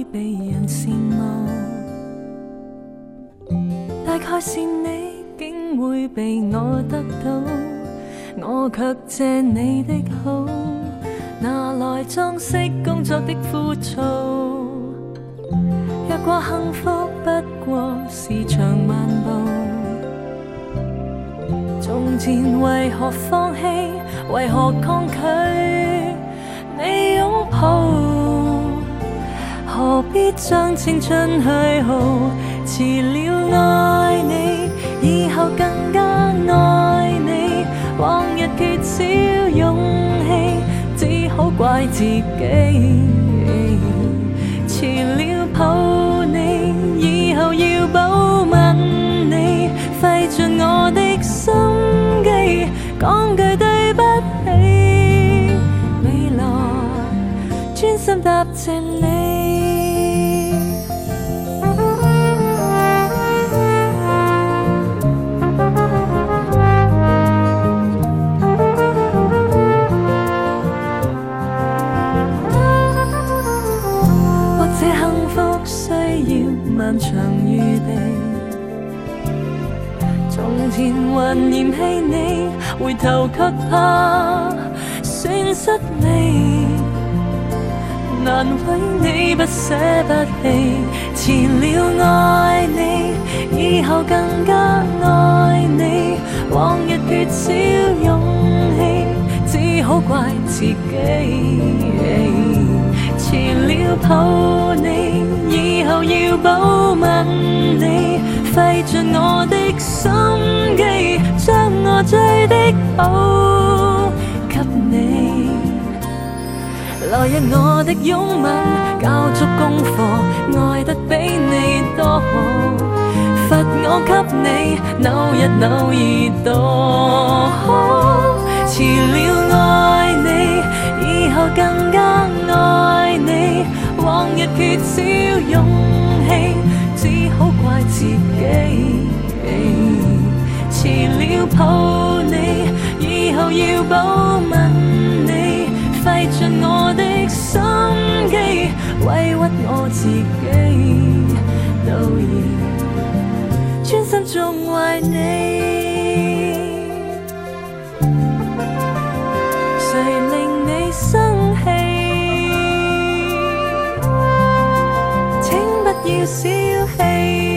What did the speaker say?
會被人羨慕，大概是你竟會被我得到，我卻借你的好，拿來裝飾工作的枯燥。若過幸福不過是場漫步，從前為何放棄，為何抗拒你擁抱？何必將青春虛耗？遲了愛你，以後更加愛你，往日缺少勇氣，只好怪自己。遲了抱你，以後要保吻你，費盡我的心機，講句對不起，未來專心答謝你。漫長餘地，從前還嫌棄你，回頭卻怕損失你，難為你不捨不棄，遲了愛你，以後更加愛你，往日缺少勇氣，只好怪自己。遲了抱你，以後要保吻你，費盡我的心機，將我最的好給你。來日我的擁吻，交足功課，愛得比你多，罰我給你扭一扭耳朵。遲了愛你，以後更加愛你，往日缺少勇氣，只好怪自己。遲了抱你，以後要保吻你，費盡我的心機，委屈我自己，都要專心縱壞你。誰令你生氣？請不要小氣。